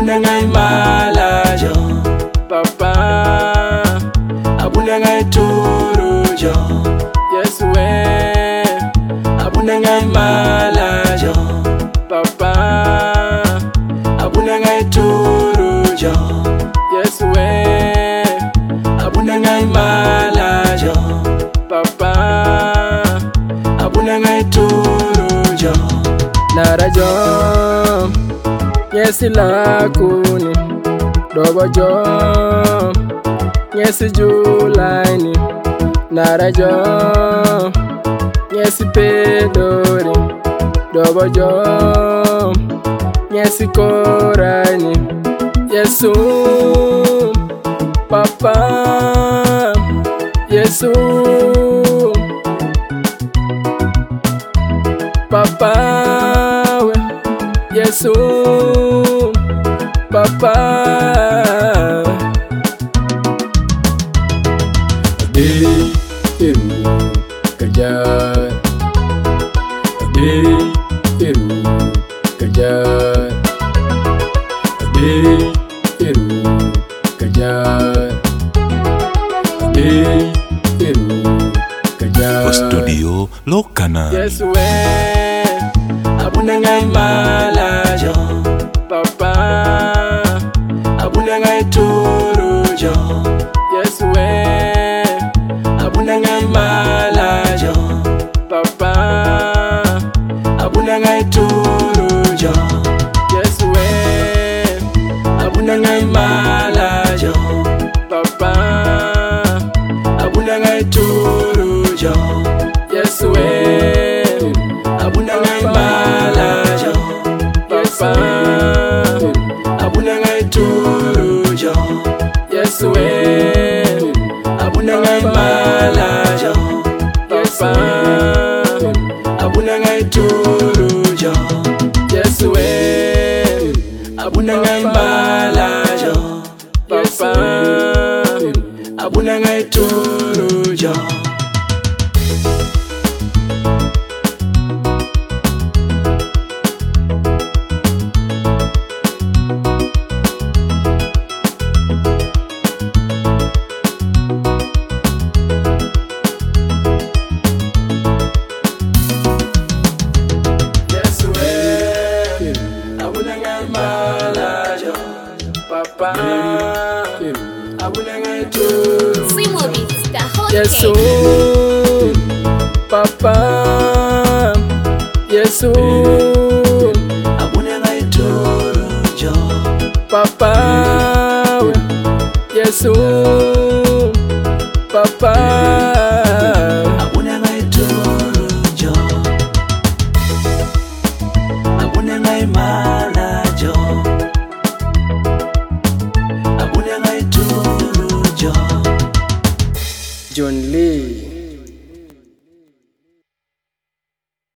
abuna ngai malajo papa abuna ngai turujo Yesu we abuna ngai malajo papa abuna ngai turujo Yesu we abuna ngai malajo papa abuna ngai turujo narajo Nyesi lakuni dobojo Nyesi julaini narajo Nyesi pedori dobojo Nyesi koraini Yesu papa Yesu papa we Yesu papa Ade eru kajar Ade eru kajar Ade eru kajar Ade eru kajar Studio Lokana Yesu we abuna ngai malajo papa abuna ngai turujo Yesu we abuna ngai malajo papa abuna ngai turujo Yesu we abuna ngai malajo papa abuna ngai turujo Yesu we abuna ngai malajo papa abuna ngai turujo Yesu we abuna ngai malajo papa abuna ngai turujo Yesu we abuna ngai malajo papa abuna ngai turujo papa abuna ngai turujo Yesu papa Yesu abuna ngai turujo papa Yesu papa